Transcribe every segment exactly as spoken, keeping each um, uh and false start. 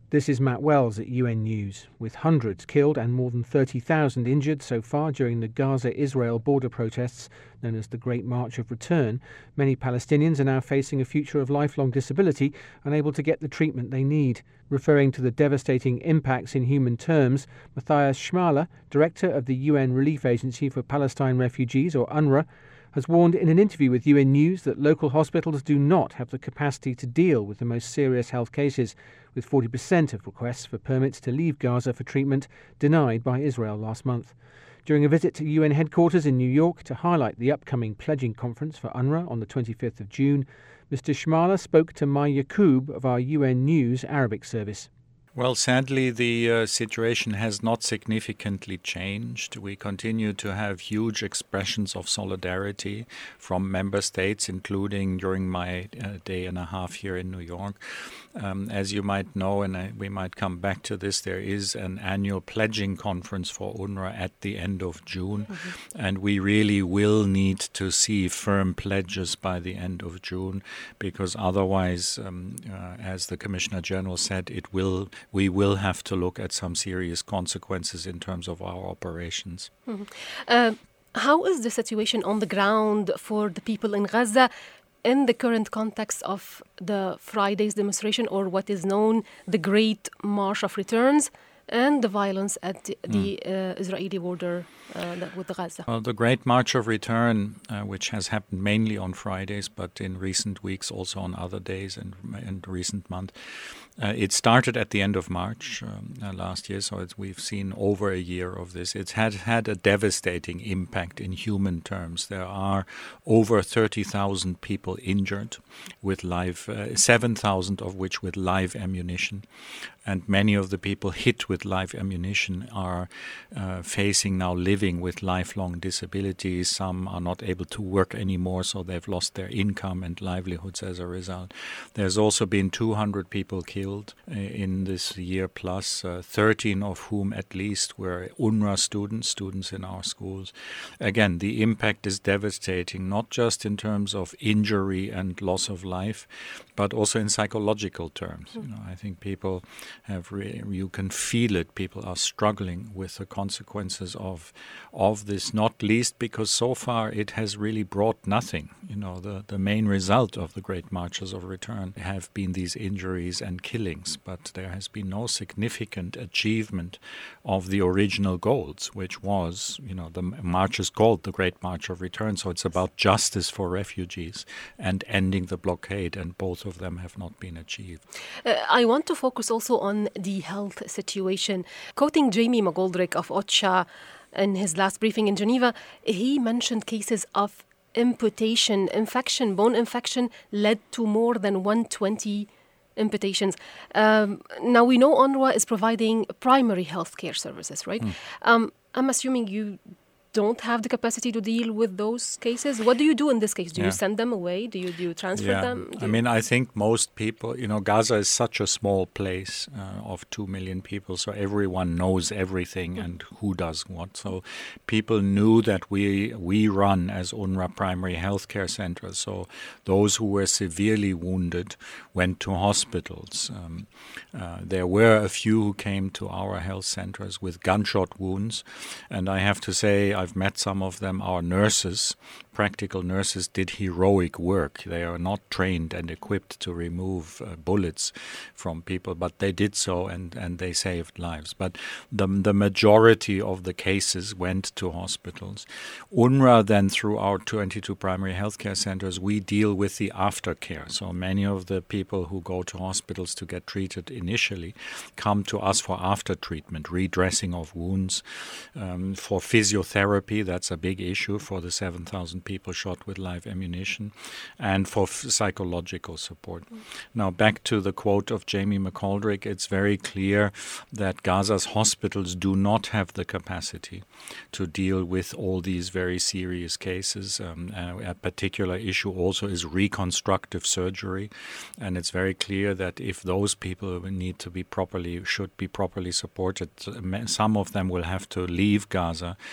This is Matt Wells at U N News. With hundreds killed and more than thirty thousand injured so far during the Gaza-Israel border protests known as the Great March of Return, many Palestinians are now facing a future of lifelong disability, unable to get the treatment they need. Referring to the devastating impacts in human terms, Matthias Schmaler, director of the U N Relief Agency for Palestine Refugees, or UNRWA, has warned in an interview with U N News that local hospitals do not have the capacity to deal with the most serious health cases, with forty percent of requests for permits to leave Gaza for treatment denied by Israel last month. During a visit to U N headquarters in New York to highlight the upcoming pledging conference for UNRWA on the twenty-fifth of June, Mister Schmaler spoke to Mai Yacoub of our U N News Arabic service. Well, sadly, the uh, situation has not significantly changed. We continue to have huge expressions of solidarity from member states, including during my uh, day and a half here in New York. Um, as you might know, and I, we might come back to this, there is an annual pledging conference for UNRWA at the end of June, mm-hmm. and we really will need to see firm pledges by the end of June, because otherwise, um, uh, as the Commissioner General said, it will we will have to look at some serious consequences in terms of our operations. Mm-hmm. Uh, how is the situation on the ground for the people in Gaza in the current context of the Friday's demonstration, or what is known the Great March of Returns, and the violence at the, mm. the uh, Israeli border uh, with Gaza? Well, the Great March of Return, uh, which has happened mainly on Fridays, but in recent weeks also on other days and in recent months, uh, it started at the end of March um, uh, last year, so it's, we've seen over a year of this. It's had had a devastating impact in human terms. There are over thirty thousand people injured, with live, uh, seven thousand of which with live ammunition. And many of the people hit with live ammunition are uh, facing now living with lifelong disabilities. Some are not able to work anymore, so they've lost their income and livelihoods as a result. There's also been two hundred people killed in this year plus, uh, thirteen of whom at least were UNRWA students, students in our schools. Again, the impact is devastating, not just in terms of injury and loss of life, but also in psychological terms. You know, I think people have re- you can feel it. People are struggling with the consequences of of this, not least because so far it has really brought nothing. You know, the, the main result of the Great Marches of Return have been these injuries and killings, but there has been no significant achievement of the original goals, which was, you know, the march is called the Great March of Return, so it's about justice for refugees and ending the blockade, and both of them have not been achieved. Uh, I want to focus also on the health situation. Quoting Jamie McGoldrick of OCHA in his last briefing in Geneva, he mentioned cases of imputation, infection, bone infection led to more than one hundred twenty imputations. Um, now, we know UNRWA is providing primary health care services, right? Mm. Um, I'm assuming you don't have the capacity to deal with those cases. What do you do in this case? Do yeah. you send them away? Do you do you transfer yeah. them? Do I mean, I think most people, you know, Gaza is such a small place uh, of two million people, so everyone knows everything mm. and who does what. So people knew that we we run as UNRWA primary health care centers. So those who were severely wounded went to hospitals. Um, uh, there were a few who came to our health centers with gunshot wounds, and I have to say, I've met some of them. Our nurses, practical nurses, did heroic work. They are not trained and equipped to remove uh, bullets from people, but they did so, and, and they saved lives. But the, the majority of the cases went to hospitals. UNRWA then, through our twenty-two primary healthcare centers, we deal with the aftercare. So many of the people who go to hospitals to get treated initially come to us for after treatment, redressing of wounds, um, for physiotherapy. That's a big issue for the seven thousand people shot with live ammunition, and for f- psychological support. Mm. Now, back to the quote of Jamie McGoldrick, it's very clear that Gaza's hospitals do not have the capacity to deal with all these very serious cases. Um, uh, a particular issue also is reconstructive surgery, and it's very clear that if those people need to be properly, should be properly supported, some of them will have to leave Gaza to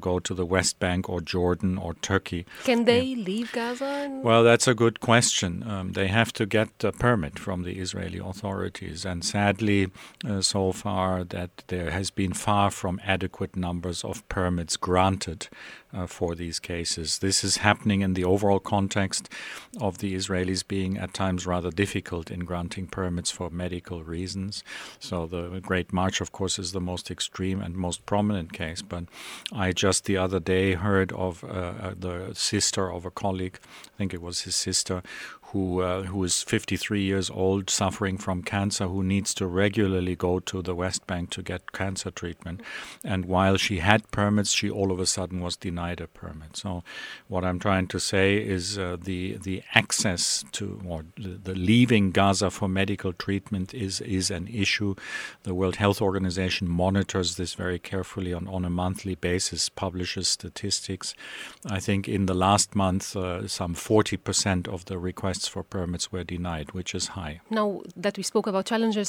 go to the West Bank or Jordan or Turkey. Can they yeah. leave Gaza? Well, that's a good question. Um, they have to get a permit from the Israeli authorities. And sadly, uh, so far, that there has been far from adequate numbers of permits granted uh, for these cases. This is happening in the overall context of the Israelis being at times rather difficult in granting permits for medical reasons. So the Great March, of course, is the most extreme and most prominent case. But I just the other day heard of uh, the sister of a colleague, I think it was his sister, who uh, who is fifty-three years old, suffering from cancer, who needs to regularly go to the West Bank to get cancer treatment. And while she had permits, she all of a sudden was denied a permit. So what I'm trying to say is uh, the the access to, or the, the leaving Gaza for medical treatment is, is an issue. The World Health Organization monitors this very carefully on, on a monthly basis, publishes statistics. I think in the last month, uh, some forty percent of the requests for permits were denied, which is high. Now that we spoke about challenges,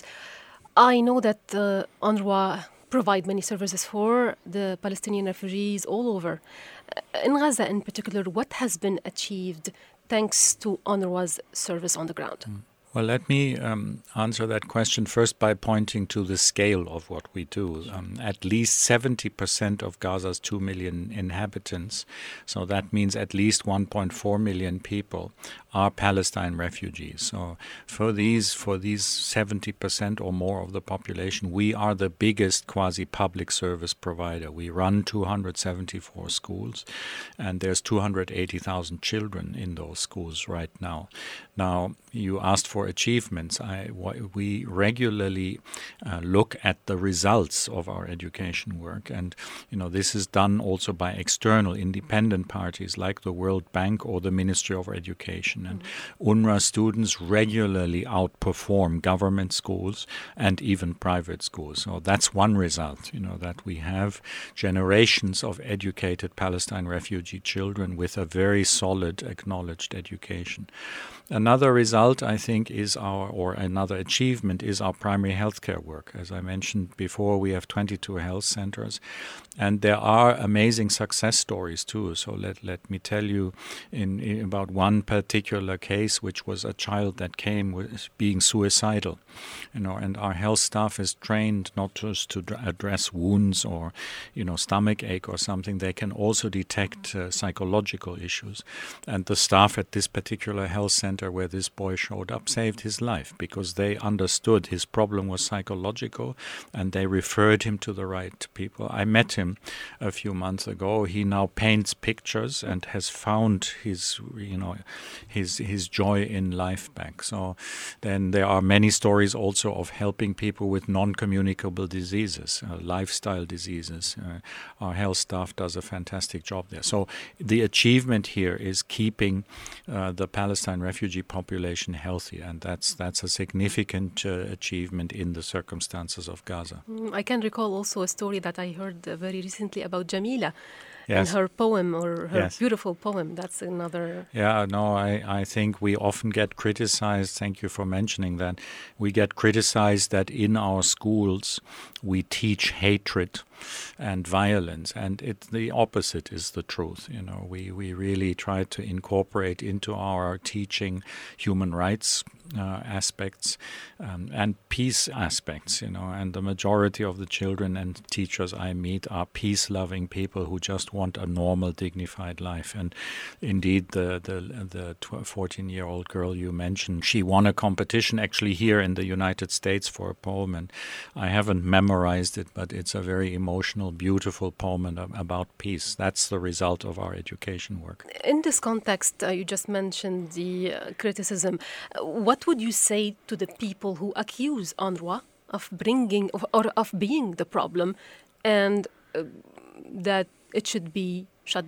I know that uh, UNRWA provide many services for the Palestinian refugees all over. In Gaza in particular, what has been achieved thanks to UNRWA's service on the ground? Mm. Well, let me um, answer that question first by pointing to the scale of what we do. Um, at least seventy percent of Gaza's two million inhabitants, so that means at least one point four million people, are Palestine refugees. So for these for these seventy percent or more of the population, we are the biggest quasi-public service provider. We run two hundred seventy-four schools, and there's two hundred eighty thousand children in those schools right now. Now, you asked for achievements. I, we regularly uh, look at the results of our education work, and you know this is done also by external independent parties like the World Bank or the Ministry of Education. And UNRWA students regularly outperform government schools and even private schools. So that's one result, you know, that we have generations of educated Palestine refugee children with a very solid, acknowledged education. Another result, I think, is our, or another achievement is our primary healthcare work. As I mentioned before, we have twenty-two health centers, and there are amazing success stories too. So let let me tell you in, in about one particular case, which was a child that came with being suicidal, you know, and our health staff is trained not just to address wounds or, you know, stomach ache or something. They can also detect uh, psychological issues, and the staff at this particular health center where this boy showed up saved his life because they understood his problem was psychological and they referred him to the right people. I met him a few months ago. He now paints pictures and has found his, you know, his his joy in life back. So then there are many stories also of helping people with non-communicable diseases, uh, lifestyle diseases. Uh, our health staff does a fantastic job there. So the achievement here is keeping uh, the Palestine refugee population healthy, and that's that's a significant uh, achievement in the circumstances of Gaza. Mm, I can recall also a story that I heard uh, very recently about Jamila. Yes. And her poem, or her yes. beautiful poem. That's another... Yeah, no, I, I think we often get criticized, thank you for mentioning that, we get criticized that in our schools we teach hatred and violence, and it, the opposite is the truth. You know, we, we really try to incorporate into our teaching human rights uh, aspects um, and peace aspects, you know, and the majority of the children and teachers I meet are peace-loving people who just want a normal, dignified life. And indeed, the the the fourteen-year-old girl you mentioned, she won a competition actually here in the United States for a poem, and I haven't memorized it, but it's a very emotional, beautiful poem about peace. That's the result of our education work. In this context, uh, you just mentioned the uh, criticism. What would you say to the people who accuse UNRWA of bringing or of being the problem, and uh, that it should be shut down?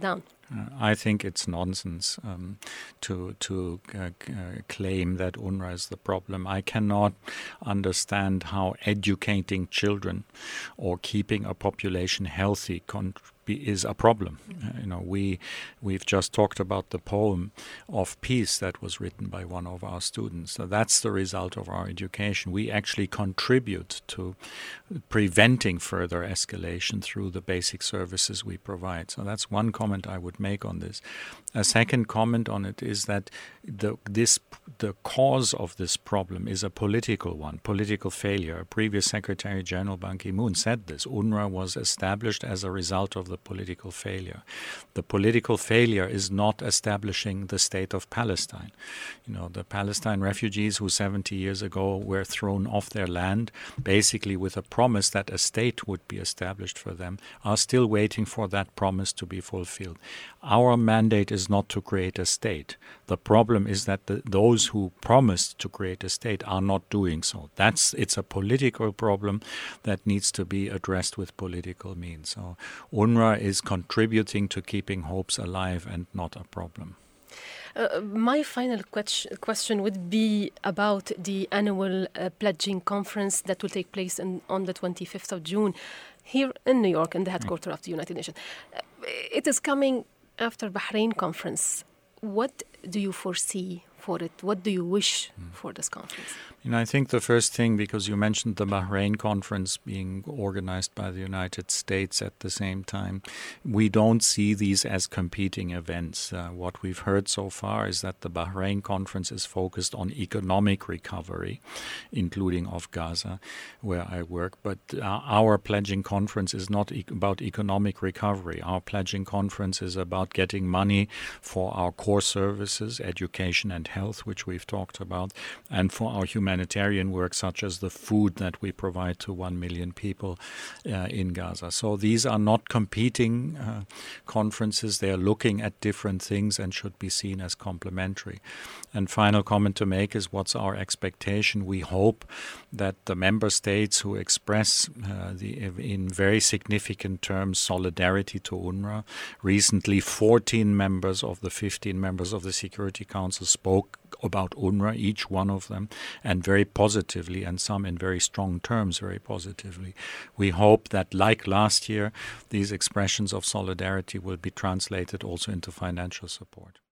Uh, I think it's nonsense um, to to uh, uh, claim that UNRWA is the problem. I cannot understand how educating children or keeping a population healthy con- is a problem. Uh, you know, we we've just talked about the poem of peace that was written by one of our students. So that's the result of our education. We actually contribute to preventing further escalation through the basic services we provide. So that's one comment I would make on this. A second comment on it is that the this the cause of this problem is a political one, political failure. A previous Secretary General Ban Ki-moon said this. UNRWA was established as a result of the political failure. The political failure is not establishing the state of Palestine. You know, the Palestine refugees who seventy years ago were thrown off their land, basically with a promise that a state would be established for them, are still waiting for that promise to be fulfilled. Our mandate is not to create a state. The problem is that the, those who promised to create a state are not doing so. That's it's a political problem that needs to be addressed with political means. So UNRWA is contributing to keeping hopes alive and not a problem. Uh, my final que- question would be about the annual uh, pledging conference that will take place in, on the twenty-fifth of June here in New York, in the headquarters of the United Nations. Uh, it is coming after Bahrain conference. What do you foresee for it? What do you wish mm. for this conference? You know, I think the first thing, because you mentioned the Bahrain conference being organized by the United States at the same time, we don't see these as competing events. Uh, what we've heard so far is that the Bahrain conference is focused on economic recovery, including of Gaza, where I work. But uh, our pledging conference is not e- about economic recovery. Our pledging conference is about getting money for our core services, education and health, which we've talked about, and for our humanitarian work, such as the food that we provide to one million people uh, in Gaza. So these are not competing uh, conferences. They are looking at different things and should be seen as complementary. And final comment to make is, what's our expectation? We hope that the member states who express uh, the in very significant terms solidarity to UNRWA, recently fourteen members of the fifteen members of the Security Council spoke about UNRWA, each one of them, and very positively, and some in very strong terms, very positively. We hope that, like last year, these expressions of solidarity will be translated also into financial support.